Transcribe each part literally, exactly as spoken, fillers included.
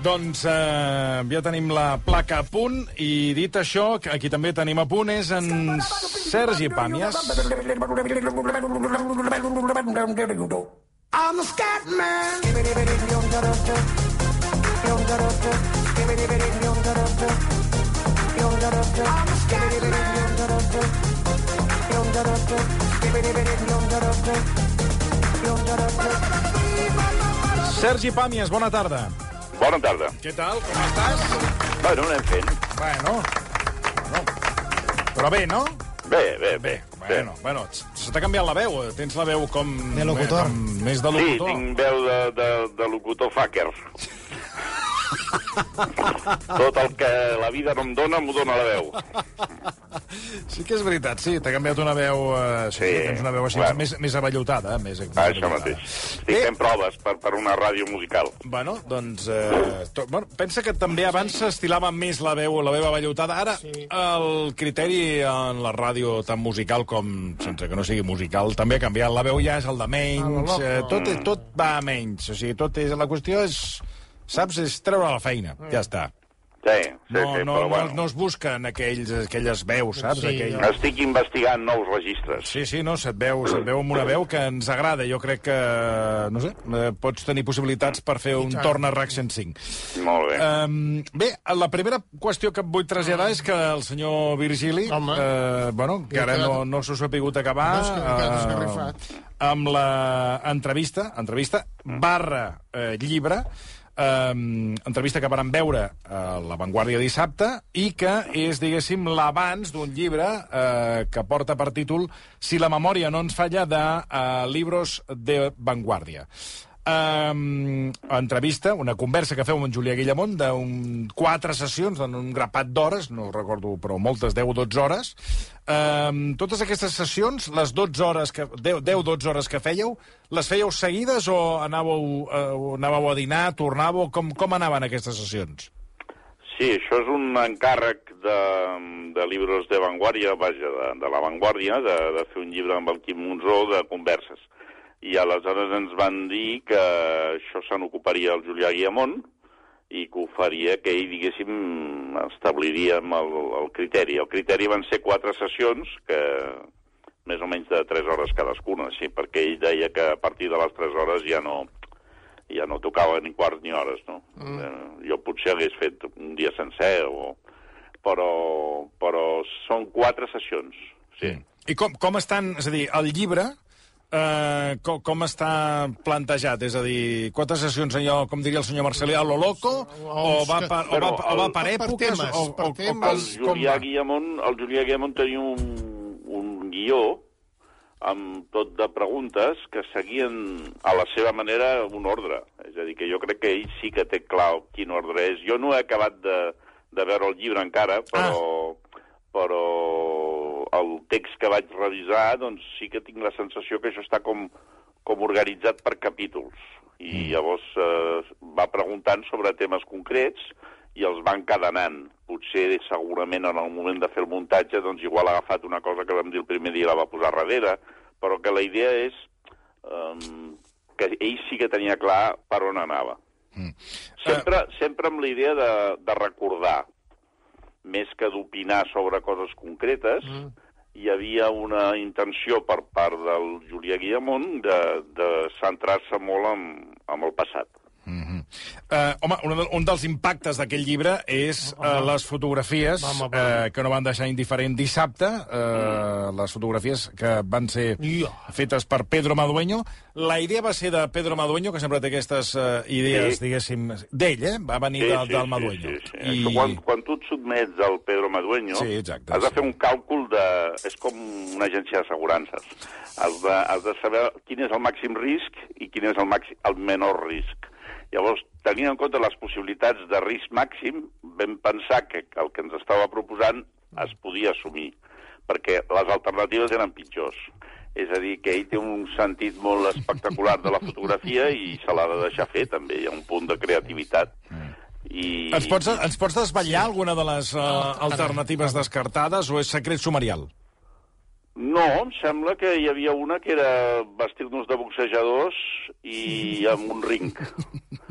Doncs eh, ja tenim la placa a punt i dit això, aquí també tenim a punt és en Sergi Pàmies. I'm a scat man. Sergi Pàmies, bona tarda. Bona tarda. Què tal? Com estàs? Bueno, anem fent. Bueno, no. Però bé, no? Bé, bé, bé. Bueno, bé. bueno, se t'ha canviat la veu. Tens la veu com... De locutor. Com més de Sí, locutor. tinc veu de, de, de locutor fucker. Tot el que la vida no em dona, m'ho dona la veu. Sí que és veritat, sí, t'ha canviat una veu... Eh, sí, Sí, tens una veu així, bueno. més, més avellotada. Més, més Ah, avellotada. això mateix. Estic fent proves per, per una ràdio musical. Bueno, doncs... Eh, to, bueno, pensa que també abans s'estilava més la veu, la veu avellotada. Ara, sí. El criteri en la ràdio tan musical com, sense que no sigui musical, també ha canviat. La veu ja és el de menys, eh, tot, tot va a menys. O sigui, tot és... La qüestió és... Saps? És treure la feina. Ja està. Sí, sí, No, sí, no, però no, bueno. no es busquen aquells, aquelles veus, saps? Sí, Aquell... Estic investigant nous registres. Sí, sí, no, se't veu, se't veu amb una veu que ens agrada. Jo crec que, no sé, eh, pots tenir possibilitats per fer un torn a RAC cent cinc. Molt bé. Um, bé, la primera qüestió que et vull traslladar és que el senyor Virgili, Home. eh, bueno, que ara no, no s'ho ha sapigut acabar, No, és que encara s'ha eh, esgarrifat. amb l'entrevista, entrevista barra eh, llibre, Um, entrevista que vàrem veure a La Vanguardia dissabte i que és, diguéssim, l'abans d'un llibre uh, que porta per títol Si la memòria no ens falla, de uh, Libros de Vanguardia. Um, entrevista, una conversa que feu amb en Julià Guillamont d'un quatre sessions, d'un grapat d'hores, no recordo, però moltes, deu o dotze hores. Um, totes aquestes sessions, les dotze hores que, deu o dotze hores que fèieu, les fèieu seguides o anàveu, uh, anàveu a dinar, tornàveu? Com, com anaven aquestes sessions? Sí, això és un encàrrec de, de Libros de Vanguardia, vaja, de, de La Vanguardia, de, de fer un llibre amb el Quim Monzó de converses. I aleshores ens van dir que això se n'ocuparia el Julià Guillamont i que ho faria, que ell, diguéssim, establiríem el, el criteri. El criteri van ser quatre sessions, que més o menys de tres hores cadascuna, sí, perquè ell deia que a partir de les tres hores ja no, ja no tocava ni quarts ni hores, no? Mm. Eh, jo potser hagués fet un dia sencer, o... però, però són quatre sessions, sí. Mm. I com, com estan, és a dir, el llibre... Uh, com, com està plantejat? És a dir, quantes sessions, allò, com diria el senyor Marcelí, a lo loco? O va per, o va, o va per èpoques? temes, o, per o, temes. o, El com Julià va? Guillamont, el Julià Guillamont tenia un, un guió amb tot de preguntes que seguien a la seva manera un ordre. És a dir, que jo crec que ell sí que té clar quin ordre és. Jo no he acabat de, de veure el llibre encara, però... Ah. però el text que vaig revisar, doncs sí que tinc la sensació que això està com, com organitzat per capítols. I mm. llavors eh, va preguntant sobre temes concrets i els va encadenant. Potser, segurament, en el moment de fer el muntatge, doncs igual ha agafat una cosa que vam dir el primer dia i la va posar darrere, però que la idea és eh, que ell sí que tenia clar per on anava. Mm. Sempre, uh... sempre amb la idea de, de recordar, més que d'opinar sobre coses concretes, mm. hi havia una intenció per part del Julià Guillamont de, de centrar-se molt en, en el passat. Mm-hmm. Uh, home, un, un dels impactes d'aquell llibre és uh, les fotografies Home, uh, que no van deixar indiferent dissabte, uh, mm. les fotografies que van ser Yeah. fetes per Pedro Madueño. La idea va ser de Pedro Madueño, que sempre té aquestes uh, idees, Sí. diguéssim, d'ell, eh? Va venir Sí, del, sí, del sí, Madueño. sí, sí. I... Això, quan, quan tu et sotmets al Pedro Madueño, Sí, exacte, has de sí. fer un càlcul de... És com una agència d'assegurances. Has de, has de saber quin és el màxim risc i quin és el, màxim, el menor risc. Llavors, tenint en compte les possibilitats de risc màxim, vam pensar que el que ens estava proposant es podia assumir, perquè les alternatives eren pitjors. És a dir, que ell té un sentit molt espectacular de la fotografia i se l'ha de deixar fer, també. Hi ha un punt de creativitat. I... Ens pots, ens pots desvetllar alguna de les uh, alternatives descartades o és secret sumarial? No, em sembla que hi havia una que era vestir-nos de boxejadors i amb un ring.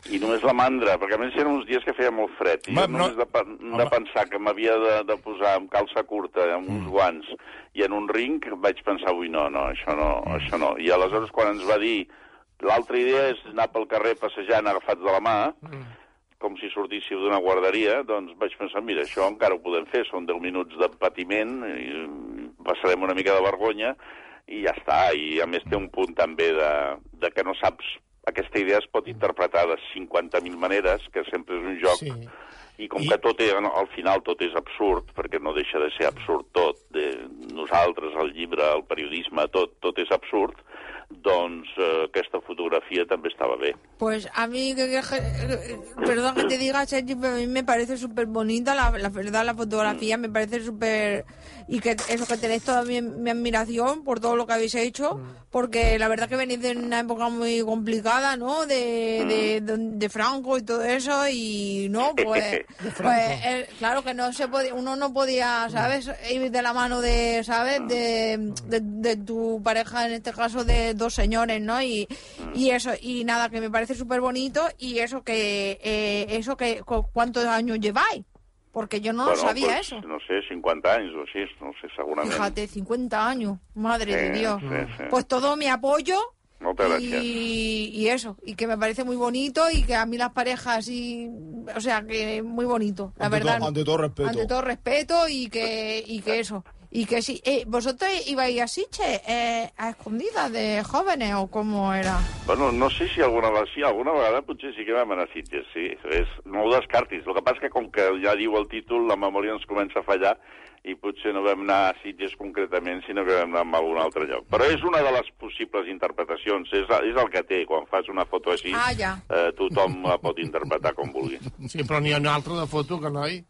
I només la mandra, perquè a més eren uns dies que feia molt fred, i Ma, jo només no... de, de pensar que m'havia de, de posar amb calça curta, amb uns mm. guants, i en un ring, vaig pensar, ui, no, no, això no, mm. això no. I aleshores, quan ens va dir, l'altra idea és anar pel carrer passejant agafats de la mà, mm. com si sortíssiu d'una guarderia, doncs vaig pensar, mira, això encara ho podem fer, són deu minuts de patiment, i passarem una mica de vergonya, i ja està. I a més té un punt també de, de que no saps... Aquesta idea es pot interpretar de cinquanta mil maneres, que sempre és un joc, sí. I com I... que tot és, al final tot és absurd, perquè no deixa de ser absurd tot, de nosaltres, el llibre, el periodisme, tot, tot és absurd, doncs eh, aquesta fotografía també estaba bien. Pues a mí, que, que, perdón que te diga, Sergi, pero a mí me parece súper bonita, la, la verdad, la fotografía, mm. me parece súper... Y que eso, que tenéis toda mi, mi admiración por todo lo que habéis hecho, mm. porque la verdad que venís de una época muy complicada, ¿no? De, mm. de, de, de Franco y todo eso, y no, pues... pues eh, claro que no se podía, uno no podía, ¿sabes? Ir de la mano de, ¿sabes? De, de, de tu pareja, en este caso, de dos señores, ¿no? Y, y eso, y nada, que me parece súper bonito, y eso que, eh, eso que, ¿cuántos años lleváis? Porque yo no bueno, sabía pues, eso. No sé, cincuenta años o así, no sé, seguramente. Fíjate, cincuenta años, madre sí, de Dios. Sí, sí. Pues todo mi apoyo. Muchas gracias. Y, y eso, y que me parece muy bonito, y que a mí las parejas, y, o sea, que muy bonito, la ante verdad. To, ante todo respeto. Ante todo respeto, y que, y que eso. Y que sí, eh, ¿vosotros ibais a Sitges eh, a escondidas de jóvenes o cómo era? Bueno, no sé si alguna vegada sí, alguna vegada potser sí que vam anar a Sitges, sí. És, no ho descartis. El que passa que com que ja diu el títol, la memòria ens comença a fallar i potser no vam anar a Sitges concretament, sinó que vam anar a algun altre lloc. Però és una de les possibles interpretacions. És, és el que té. Quan fas una foto així, ah, ja. eh, tothom la pot interpretar com vulgui. Sí, però n'hi ha una altra de foto, que noi,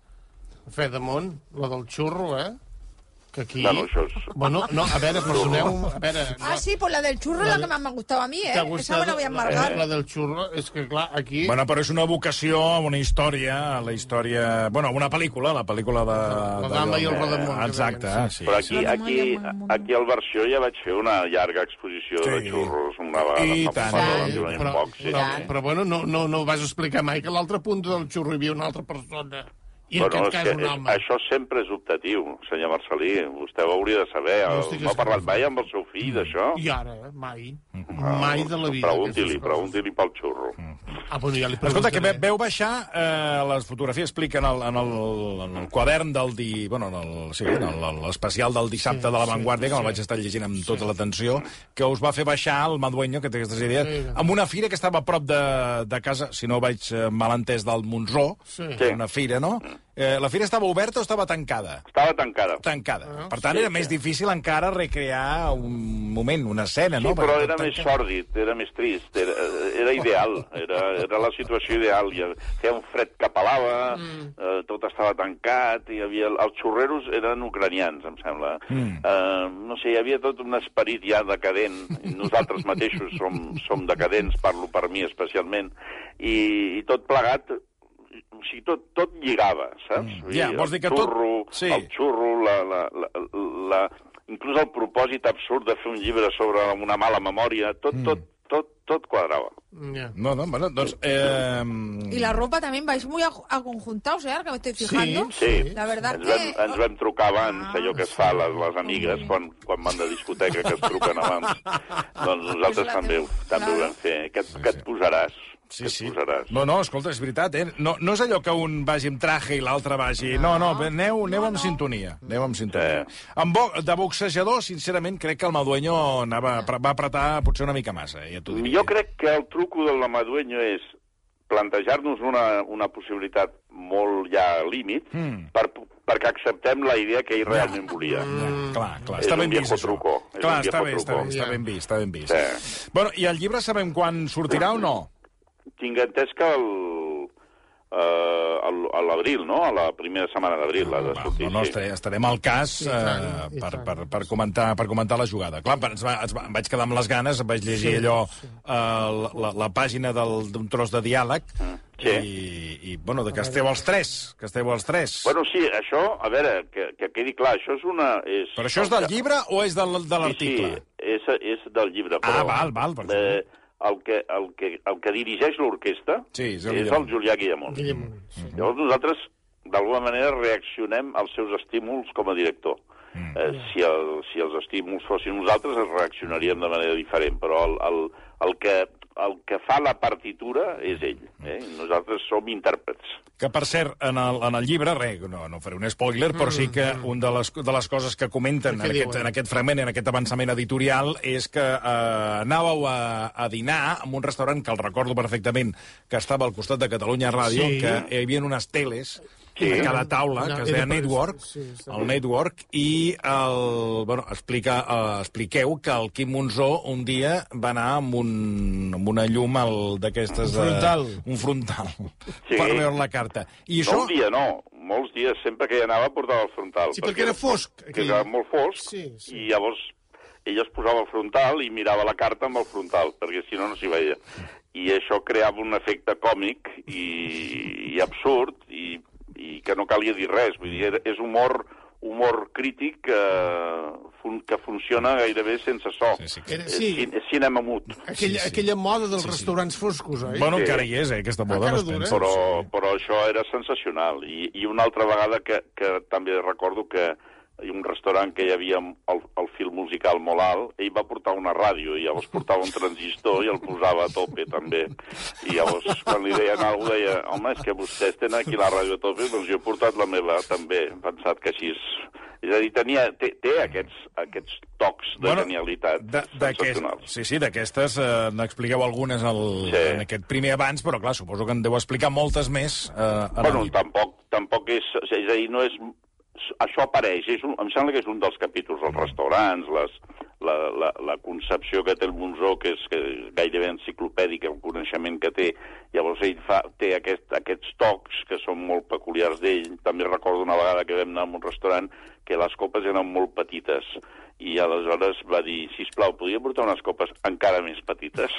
fe damunt, la del xurro, eh? Que aquí... Bueno, això és... Bueno, no, a veure, perdoneu... A veure, no. Ah, sí, pues la del churro la es la que más me gustaba a mí, ¿eh? Esa me la voy a embargar. La, la del xurro, és que, clar, aquí... Bueno, però és una vocació a una història, a la història... Bueno, una pel·lícula, la pel·lícula de... La dama i el rodamont. Exacte, sí. Però aquí, aquí, aquí al Versió ja vaig fer una llarga exposició sí. de xurros, una vegada. I tant. Sí, però, poc, sí. però, però, bueno, no, no, no vas explicar mai que a l'altra punta del xurro hi havia una altra persona. I en bueno, aquest cas un home. Això sempre és optatiu, senyor Marcelí. Vostè ho hauria de saber. No, no ha parlat mai amb el seu fill d'això? I ara, mai. Ah, mai de la vida. Pregunti-li, pregunti-li pel xurro. Ah, bueno, ja li Escolta, que veu baixar eh, les fotografies, expliquen en el, en el, en el quadern del di... Bueno, en el, sí, en l'especial del dissabte sí, de La Vanguardia, sí, que me'l vaig estar llegint amb tota sí. l'atenció, que us va fer baixar el Madueño, que té aquestes idees, sí. amb una fira que estava a prop de, de casa, si no vaig mal entès, del Montsó, sí. una fira, no? Eh, la fira estava oberta o estava tancada? Estava tancada. Tancada. Uh -huh. Per tant, sí, era sí. més difícil encara recrear un moment, una escena, sí, no? Sí, però era tancat... més sòrdid, era més trist, era, era ideal, era, era la situació ideal. Feia un fred que pelava, mm. eh, tot estava tancat, hi havia... Els xurreros eren ucranians, em sembla. Mm. Eh, no sé, hi havia tot un esperit ja decadent. Nosaltres mateixos som, som decadents, parlo per mi especialment, i, i tot plegat... O sigui, tot, tot lligava, saps? Mm. Ja, vols dir que el xurro, tot... Sí. El xurro, la, la, la, la, inclús el propòsit absurd de fer un llibre sobre una mala memòria, tot, mm. tot, tot, tot quadrava. Yeah. No, no, bueno, doncs... Eh... Y la ropa también vais muy aconjuntados, ¿eh? Que me estoy fijando. Sí, sí. La verdad ens, que... vam, ens vam trucar abans, ah, allò que es fa a les, les amigues, quan, quan van de discoteca, que es truquen abans. Doncs nosaltres pues també, també ho vam fer. Què, què et posaràs? Sí, sí. No, no, escolta, és veritat, eh? No, no és allò que un vagi amb traje i l'altre vagi... No, no, aneu, aneu no, amb no. sintonia. Aneu amb sintonia. Sí. Amb bo, de boxejador, sincerament, crec que el Madueño anava, va apretar potser una mica massa. Ja jo crec que el truco del Madueño és plantejar-nos una, una possibilitat molt ja límit mm. per, perquè acceptem la idea que ell realment ja. volia. Ja, clar, clar. Està ben vist, això. Clar, està bé, està bé, està ben vist, està ben vist. Sí. Bueno, i el llibre sabem quan sortirà o no? Tinc entès que el, uh, a l'abril, no? A la primera setmana d'abril ha de sortir. No, no, sí. estarem al cas uh, per, per, per, comentar, per comentar la jugada. Clar, ens va, ens va, em vaig quedar amb les ganes, em vaig llegir sí, allò, uh, la, la, la pàgina d'un tros de diàleg, sí. i, i, bueno, de que esteu els tres, que esteu els tres. Bueno, sí, això, a veure, que, que quedi clar, això és una... És, però això és del llibre o és de, de l'article? Sí, sí, és, és del llibre, però... Ah, val, val, per eh, el que, el que, el que dirigeix l'orquestra sí, és, el, és el Julià Guillamont. Guillamont, sí. Llavors nosaltres, d'alguna manera, reaccionem als seus estímuls com a director. Mm. Eh, si, el, si els estímuls fossin nosaltres, els reaccionaríem de manera diferent, però el, el, el, que, el que fa la partitura és ell. Eh? Nosaltres som intèrprets. Que, per cert, en el, en el llibre, res, no, no faré un spoiler, però sí que una de les, de les coses que comenten en aquest, en aquest fragment, en aquest avançament editorial, és que eh, anàveu a, a dinar en un restaurant que el recordo perfectament, que estava al costat de Catalunya Ràdio, sí. que hi havia unes teles sí. a cada taula, no, que es deia Network, sí, sí, el Network, i el, bueno, explica, uh, expliqueu que el Quim Monzó un dia va anar amb, un, amb una llum d'aquestes... Un frontal. Uh, un frontal, sí. per veure la carta. I no això... un dia, no. Molts dies, sempre que hi anava, portava el frontal. Sí, perquè, perquè era fosc. Que era molt fosc, sí, sí. I llavors ell es posava el frontal i mirava la carta amb el frontal, perquè si no, no s'hi veia. I això creava un efecte còmic i, i absurd, i i que no calia dir res. Vull dir, és humor, humor crític que, fun, que funciona gairebé sense so. Sí, sí, Era, sí. És, és cinema mut. Aquella, sí, sí. aquella moda dels sí, sí. restaurants foscos, oi? Bueno, sí. encara hi és, eh, aquesta moda. No dura, però, sí. però això era sensacional. I, i una altra vegada que, que també recordo que hi ha un restaurant que hi havia el, el fil musical molt alt, ell va portar una ràdio, i llavors portava un transistor i el posava a tope, també. I llavors, quan li deien alguna cosa, deia, home, és que vostès tenen aquí la ràdio a tope, doncs jo he portat la meva, també. He pensat que així és... És a dir, tenia, té, té aquests, aquests tocs de bueno, genialitat sensacionals. Sí, sí, d'aquestes eh, n'expliqueu algunes al, sí. en aquest primer abans, però clar, suposo que en deu explicar moltes més. Eh, bueno, tampoc, tampoc és... És a dir, no és... Això apareix, és un, em sembla que és un dels capítols, els restaurants, les, la, la, la concepció que té el Monzó, que és, que és gairebé enciclopèdica, el coneixement que té. Llavors ell fa, té aquest, aquests tocs que són molt peculiars d'ell. També recordo una vegada que vam anar a un restaurant que les copes eren molt petites, i aleshores va dir, sisplau, podria portar unes copes encara més petites?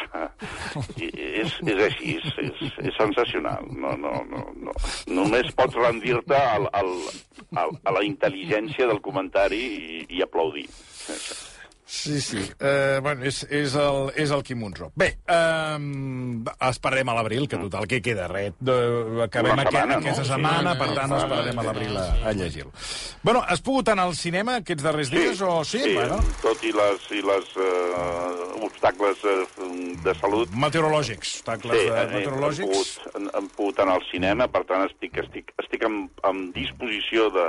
I és, és així, és, és, és sensacional. No, no, no, no. Només pots rendir-te al, al, al, a la intel·ligència del comentari i, i aplaudir. Sí, sí. Uh, bueno, és, és, el, és el Quim Monzó. Bé, uh, esperarem a l'abril, que total, que queda res. De, acabem setmana, aquest, no? aquesta setmana, sí, per tant, esperarem a l'abril a, a llegir-lo. Bueno, has pogut anar al cinema aquests darrers dies? Sí, o... sí, sí bueno. Tot i les, i les uh, obstacles uh, de salut. Meteorològics, obstacles sí, de, meteorològics. Hem pogut, hem pogut anar al cinema, per tant, estic, estic, estic en, en disposició de...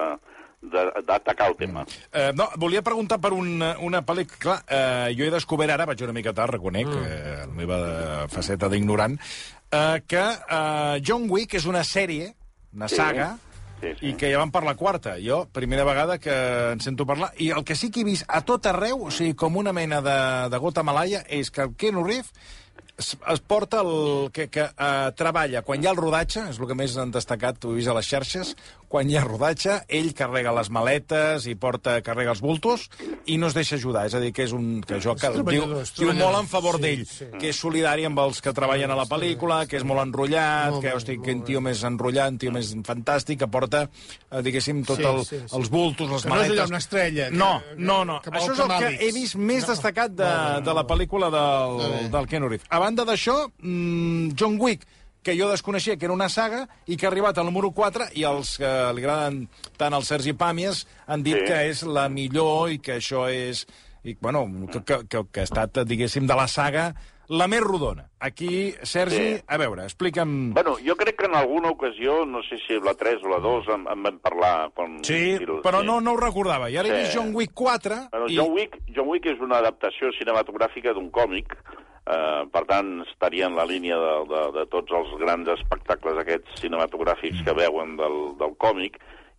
d'atacar el tema. Uh, no, volia preguntar per una, una pel·lícula... Clar, uh, jo he descobert ara, vaig una mica tard, reconec, mm. uh, la meva faceta d'ignorant, uh, que uh, John Wick és una sèrie, una sí. saga, sí, sí. i que ja van per la quarta. Jo, primera vegada que en sento parlar, i el que sí que he vist a tot arreu, o sigui, com una mena de, de gota malaia, és que el Keanu Reeves es, es porta el... que, que uh, treballa quan hi ha el rodatge, és el que més han destacat, ho he vist a les xarxes, quan hi ha rodatge, ell carrega les maletes i porta, carrega els bultos i no es deixa ajudar. És a dir, que és un... que jo, que diu, diu molt en favor sí, d'ell, sí. que és solidari amb els que treballen a la pel·lícula, que és molt enrotllat, molt que, hosti, que un tio més enrotllat, un tio més fantàstic, que porta, eh, diguéssim, tot sí, el, sí, sí. els bultos, les que maletes... no és allò una estrella. Que, no, no, no. Que Això és el que he vist més no. destacat de, no, no, no. de la pel·lícula del, no, del Keanu Reeves. A banda d'això, mmm, John Wick, que jo desconeixia que era una saga i que ha arribat al número quatre i els que li agraden tant el Sergi Pàmies han dit sí. que és la millor i que això és... I, bueno, que, que, que, que ha estat, diguéssim, de la saga la més rodona. Aquí, Sergi, sí. a veure, explica'm... Bueno, jo crec que en alguna ocasió, no sé si la tres o la dos, en, en vam parlar... Quan, sí, si, però sí. No, no ho recordava. I ara sí. he vist John Wick quatre... Bueno, i... John, Wick, John Wick és una adaptació cinematogràfica d'un còmic. Uh, per tant, estaria en la línia de, de, de tots els grans espectacles aquests cinematogràfics que veuen del, del còmic,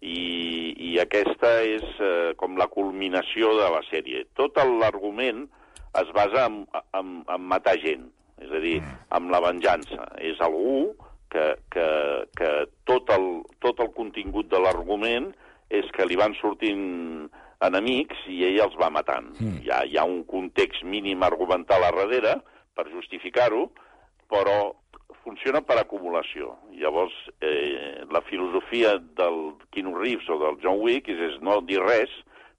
i, i aquesta és uh, com la culminació de la sèrie. Tot l'argument es basa en, en, en matar gent, és a dir, en la venjança. És algú que, que, que tot, el, tot el contingut de l'argument és que li van sortint enemics i ell els va matant. Mm. Hi ha, hi ha un context mínim argumental a darrere per justificar-ho, però funciona per acumulació. Llavors, eh, la filosofia del Keanu Reeves o del John Wick és, és no dir res,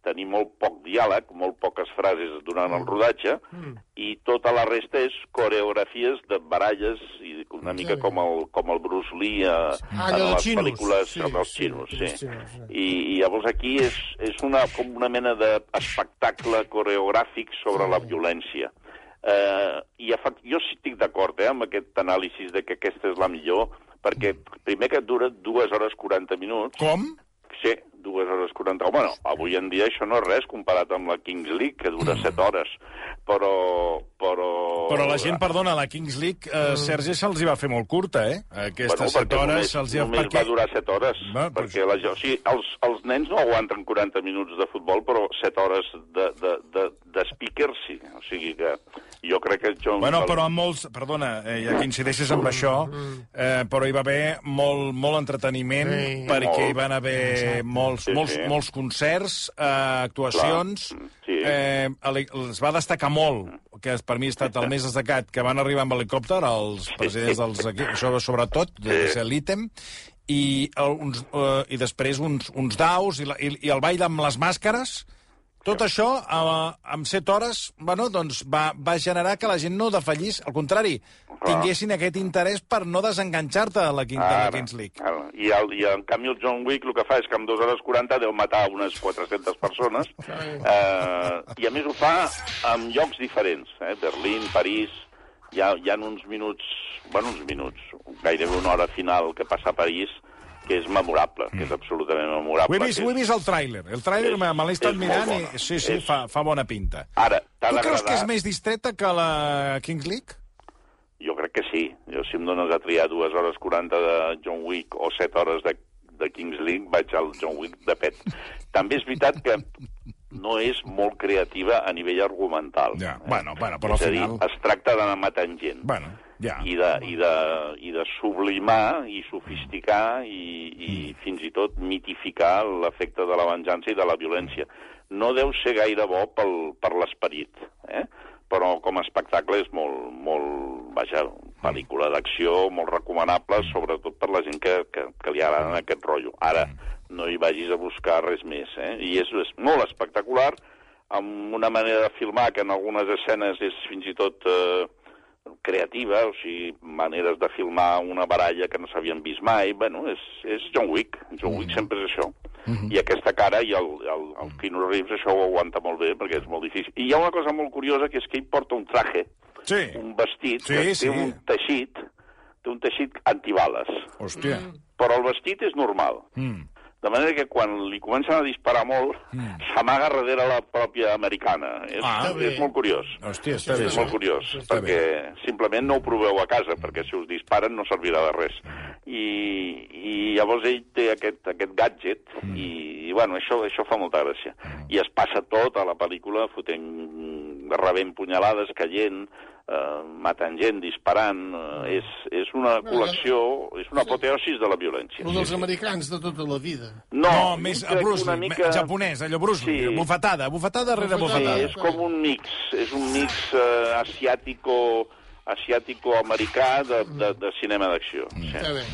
tenir molt poc diàleg, molt poques frases durant el rodatge, mm. i tota la resta és coreografies de baralles, i una mica com el, com el Bruce Lee a, ah, en les xinos. pel·lícules sí, dels sí, xinos. Sí. Sí, sí. I, I llavors aquí és, és una, com una mena d'espectacle coreogràfic sobre sí. la violència. Uh, i jo sí estic d'acord eh, amb aquest anàlisi de que aquesta és la millor, perquè primer que dura dues hores quaranta minuts. Com? Sí, dues hores quaranta. Home, no, avui en dia això no és res comparat amb la Kings League, que dura set hores. Però... Però, però la gent, perdona, la Kings League, eh, Sergi, se'ls hi va fer molt curta, eh? Aquestes bueno, set hores se'ls hi va... Només perquè... va durar set hores. Va, perquè doncs... la, o sigui, els, els nens no aguanten quaranta minuts de futbol, però set hores de, de, de, de speaker sí. O sigui que jo crec que... John bueno, Cal... però amb molts... Perdona, eh, ja que incideixes amb això, eh, però hi va haver molt, molt entreteniment, sí, perquè molt. Hi van haver molts, sí, molts, sí. molts concerts, eh, actuacions... Clar. Sí. Eh, es va destacar molt, que per mi ha estat el més destacat, que van arribar amb helicòpter els presidents dels equips, això sobretot, de ser l'ítem, i, uns, uh, i després uns, uns daus, i, la, i, i el ball amb les màscares. Tot això, uh, amb set hores, bueno, doncs va, va generar que la gent no defallís, al contrari, tinguessin aquest interès per no desenganxar-te de la, King, de la Kings League. Ara, I, el, I en canvi el John Wick el que fa és que en dues hores quaranta deu matar unes quatre-centes persones, eh, i a més ho fa en llocs diferents, eh? Berlín, París, hi ha, hi ha uns minuts, bueno, uns minuts, gairebé una hora final que passa a París, que és memorable, que és absolutament memorable. Ho he vist, és... ho he vist el tràiler. El tràiler me, me l'he estat mirant i sí, sí, és... fa, fa bona pinta. Ara, tu creus que és més distreta que la Kings League? Jo crec que sí. Jo, si em dones a triar dues hores quaranta de John Wick o set hores de, de Kings League, vaig al John Wick de pet. També és veritat que no és molt creativa a nivell argumental. Ja, eh? bueno, bueno, però és al final... dir, es tracta d'anar matant gent. Bueno, ja. I, de, i, de, I de sublimar i sofisticar i, i mm. fins i tot mitificar l'efecte de la venjança i de la violència. No deu ser gaire bo pel, per l'esperit, eh? Però com a espectacle és molt, molt vaja, pel·lícula d'acció, molt recomanable, sobretot per la gent que, que, que li agrada aquest rotllo. Ara, no hi vagis a buscar res més, eh? I és, és molt espectacular, amb una manera de filmar que en algunes escenes és fins i tot eh, creativa, o sigui, maneres de filmar una baralla que no s'havien vist mai. Bueno, és, és John Wick. John Wick sempre és això. Mm-hmm. I aquesta cara i el, el, el Keanu Reeves això ho aguanta molt bé perquè és molt difícil. I hi ha una cosa molt curiosa, que és que ell porta un traje, sí. un vestit, sí, que sí. té un teixit, té un teixit antibales. Hòstia. Mm. Però el vestit és normal. Mm. De manera que quan li comencen a disparar molt, mm. s'amaga darrere la pròpia americana. És, ah, és molt curiós. Hòstia, està bé. És molt curiós, està perquè bé. Simplement no ho proveu a casa, perquè si us disparen no servirà de res. I, i llavors ell té aquest, aquest gadget, mm. i, i bueno, això, això fa molta gràcia. Mm. I es passa tot a la pel·lícula fotent, rebent punyalades, caient, Uh, matant gent, disparant, uh, és, és una col·lecció, és una apoteosis de la violència. Un dels americans de tota la vida. No, no més a Bruce Lee, mica... japonès, allò Bruce Lee, sí. bufetada, bufetada rere bufetada. Sí, és com un mix, és un mix uh, asiàtico, asiàtico-americà de, de, de cinema d'acció. Mm.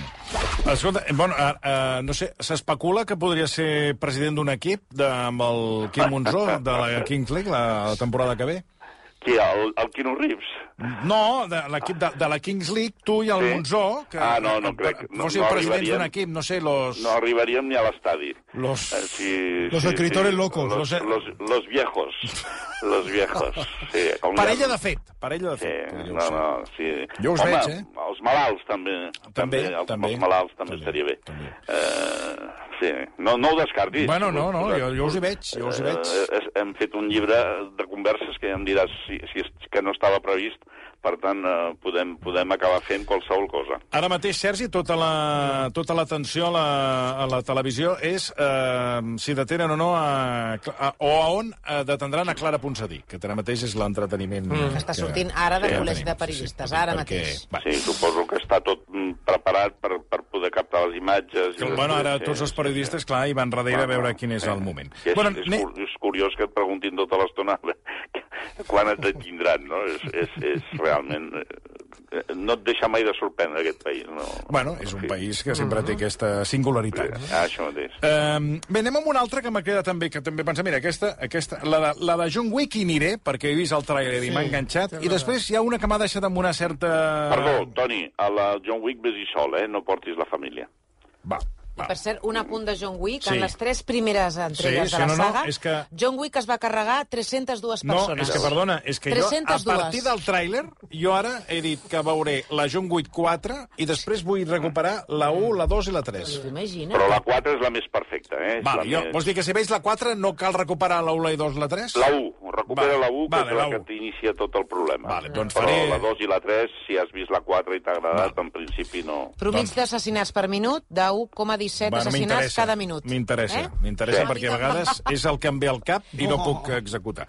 Sí. Escolta, bueno, uh, uh, no sé, s'especula que podria ser president d'un equip de, amb el Kim Monzó de la Kings League la, la temporada que ve? Qui, el, el Keanu Reeves? No, de l'equip de, de la Kings League, tu i el sí? Monzó, que ah, no, no crec. No, fóssiu no presidents d'un equip, no sé, los... No arribaríem ni a l'estadi. Los... Eh, sí, los sí, escritores sí. locos. Los, los, los viejos. Los viejos. Sí, parella de fet, parella de fet. Sí, no, no, sí. Jo us Home, veig, eh? Els malalts també. També, també. Els, també. els malalts també, també estaria bé. També. Uh, sí, no, no ho descartis. Bueno, no, no, jo, jo us hi veig, jo us hi veig. Uh, hem fet un llibre de converses que em diràs si, si que no estava previst, per tant, eh, podem, podem acabar fent qualsevol cosa. Ara mateix, Sergi, tota la, tota l'atenció a, la, a la televisió és eh, si detenen o no a, a, o a on eh, detendran a Clara Ponsatí, que ara mateix és l'entreteniment... Mm. Està sortint ara de sí, col·legi de periodistes, sí, ara perquè, mateix. Va. Sí, suposo que està tot preparat per, per poder captar les imatges. Que, bueno, ara sí, tots els periodistes, sí, clar, hi van darrere bueno, a veure quin és sí. el moment. És, bueno, és, ne... és curiós que et preguntin tota l'estona quan et detindran, no? És, és, és realment no et deixa mai de sorprendre, aquest país. No? Bueno, és un país que sempre té aquesta singularitat. Ah, això mateix. Um, bé, anem amb una altra que m'ha quedat també, que també pensa, mira, aquesta, aquesta la, de, la de John Wick hi aniré, perquè he vist el trailer i m'ha enganxat, i després hi ha una que m'ha deixat amb una certa... Perdó, Toni, a la John Wick vés-hi sol, eh? No portis la família. Va. I per cert, un apunt de John Wick, Sí. en les tres primeres entregues Sí, sí, de la no, no, saga, és que- John Wick es va carregar tres-centes dues No, persones. és que, perdona, és que jo, a tres cents dos. partir del tràiler, jo ara he dit que veuré la John Wick quatre i després vull recuperar la u, la dos i la tres. T'imagines? Però la quatre és la més perfecta, eh? És Vale, la jo, més... vols dir que si veig la quatre no cal recuperar la u, la dos i la tres? La u, recupera Vale, la u, que vale, és la la u. que t'inicia tot el problema. Vale, doncs Però faré- la dos i la tres, si has vist la quatre i t'ha agradat, en principi no. Promig d'assassinats per minut de u coma disset Bueno, assassinats m'interessa, cada minut. M'interessa, Eh? m'interessa Sí. perquè a vegades és el que em ve al cap i no puc executar.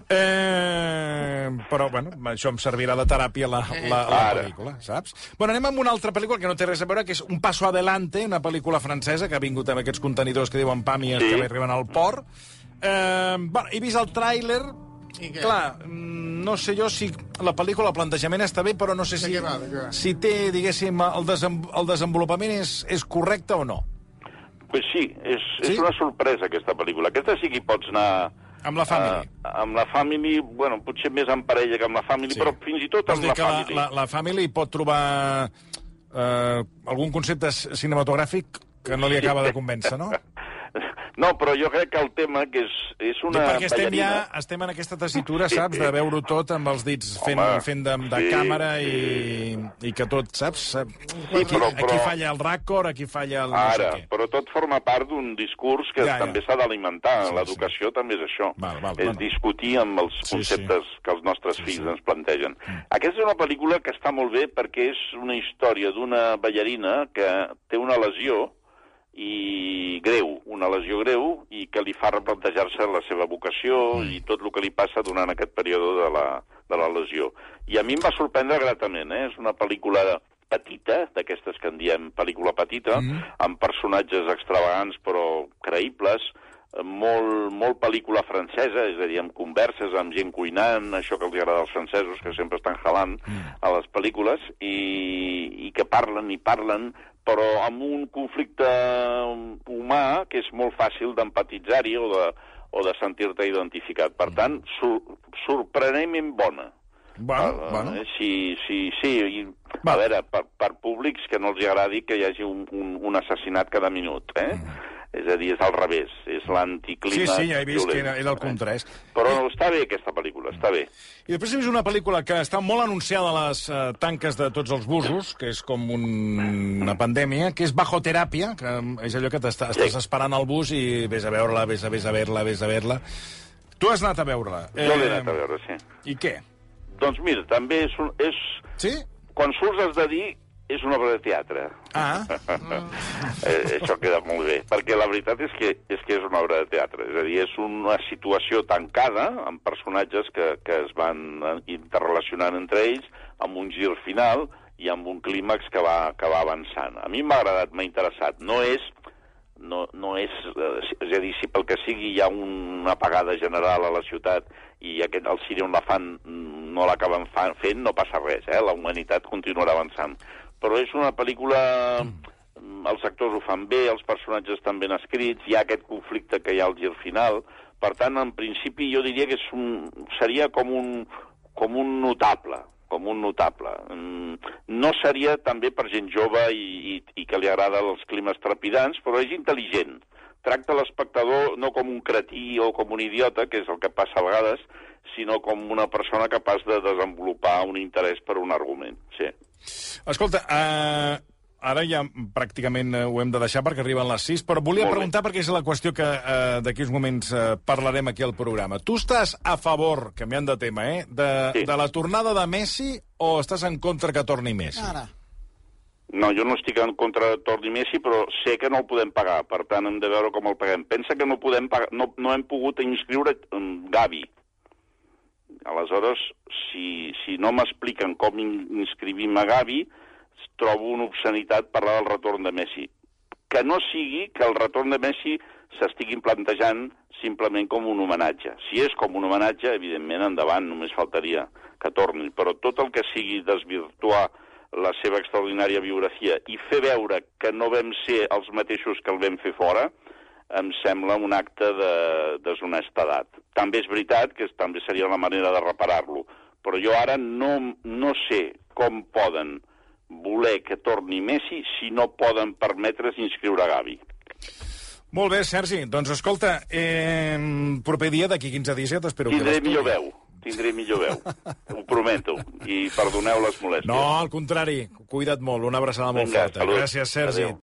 Eh, però, bueno, això em servirà de teràpia la, la, la Ara. pel·lícula, saps? Bueno, anem amb una altra pel·lícula que no té res a veure, que és Un paso adelante, una pel·lícula francesa que ha vingut amb aquests contenidors que diuen pàmies Sí. que arriben al port. Eh, bueno, he vist el tràiler. I què? Clar, mm, no sé jo si la pel·lícula, el plantejament està bé, però no sé De si, què va, de què va? si té, diguéssim, el, desem, el desenvolupament és, és correcte o no. Pues sí, és, Sí? és una sorpresa, aquesta pel·lícula. Aquesta sí que hi pots anar... Amb la family. Uh, amb la family, bueno, potser més en parella que amb la family, Sí. però fins i tot Vols amb dir la que la, family. la, la family pot trobar eh, algun concepte cinematogràfic que no li acaba de convèncer, no? No, però jo crec que el tema que és, és una Dic, perquè estem ballarina... ja estem en aquesta tessitura, saps, de veure-ho tot amb els dits fent, Home, fent de, de sí, càmera i, sí. i que tot, saps? Sí, aquí, però- aquí però- falla el ràcor, aquí falla el no Ara, sé què. però tot forma part d'un discurs que Ja, ja. també s'ha d'alimentar. Sí, L'educació també és això. Val, val, és bueno. discutir amb els Sí, conceptes sí. que els nostres Sí, fills sí. ens plantegen. Aquesta és una pel·lícula que està molt bé perquè és una història d'una ballarina que té una lesió i greu, una lesió greu, i que li fa replantejar-se la seva vocació mm. i tot el que li passa durant aquest període de la, de la lesió. I a mi em va sorprendre gratament, eh? És una pel·lícula petita, d'aquestes que en diem pel·lícula petita, mm. amb personatges extravagants però creïbles, molt, molt pel·lícula francesa, és a dir, amb converses, amb gent cuinant, això que els agrada als francesos, que sempre estan jalant mm. a les pel·lícules, i, i que parlen i parlen, però amb un conflicte humà que és molt fàcil d'empatitzar-hi o de, o de sentir-te identificat. Per tant, sur sorprenentment bona. Bueno, Uh, bueno. Sí, sí, sí. I, Va. a veure, per, per públics que no els agradi que hi hagi un, un, un assassinat cada minut, eh? Mm. És a dir, és al revés, és l'anticlima Sí, sí, ja he vist violent, que era, era el eh? contrari. Però està bé, aquesta pel·lícula, està bé. I després he vist una pel·lícula que està molt anunciada a les uh, tanques de tots els busos, que és com un, una pandèmia, que és Bajo Teràpia, que és allò que estàs Sí. esperant al bus i vés a veure-la, vés a, vés a veure-la, vés a veure-la. Tu has anat a veure-la. Jo l'he anat a veure, sí. I què? Doncs mira, també és... Un, és Sí? quan surts has de dir és una obra de teatre. Ah. eh, això queda molt bé, perquè la veritat és que, és que és una obra de teatre. És a dir, és una situació tancada, amb personatges que, que es van interrelacionant entre ells, amb un gir final i amb un clímax que va, que va avançant. A mi m'ha agradat, m'ha interessat. No és... No, no és, eh, és a dir, si pel que sigui hi ha una apagada general a la ciutat i aquest, el Siri on la fan no l'acaben fent, no passa res, eh? La humanitat continuarà avançant. Però és una pel·lícula... Els actors ho fan bé, els personatges estan ben escrits, hi ha aquest conflicte que hi ha al gir final. Per tant, en principi, jo diria que és un, seria com un, com un notable, com un notable. No seria també per gent jove i, i, i que li agrada els climes trepidants, però és intel·ligent. Tracta l'espectador no com un cretí o com un idiota, que és el que passa a vegades, sinó com una persona capaç de desenvolupar un interès per un argument. Sí. Escolta, uh, ara ja pràcticament uh, ho hem de deixar perquè arriben les sis, però volia Molt bé. preguntar, perquè és la qüestió que uh, d'aquí uns moments uh, parlarem aquí al programa. Tu estàs a favor, canviant de tema, eh, de, Sí. de la tornada de Messi o estàs en contra que torni Messi? Ara. No, jo no estic en contra de Torni Messi, però sé que no el podem pagar, per tant hem de veure com el paguem. Pensa que no podem pagar, no, no hem pogut inscriure um, Gavi. Aleshores, si, si no m'expliquen com in, inscrivim a Gavi, trobo una obscenitat parlar del retorn de Messi. Que no sigui que el retorn de Messi s'estiguin plantejant simplement com un homenatge. Si és com un homenatge, evidentment, endavant, només faltaria. que torni, però tot el que sigui desvirtuar la seva extraordinària biografia i fer veure que no vam ser els mateixos que el vam fer fora, em sembla un acte de deshonestedat. També és veritat que també seria la manera de reparar-lo, però jo ara no, no sé com poden voler que torni Messi si no poden permetre's inscriure Gavi. Molt bé, Sergi. Doncs escolta, eh, proper dia, d'aquí quinze dies, ja t'espero. Tindré millor veu. Tindré millor veu. Ho prometo. I perdoneu les molèsties. No, al contrari. Cuida't molt. Una abraçada molt Vinga, forta. salut. Gràcies, Sergi. Adéu.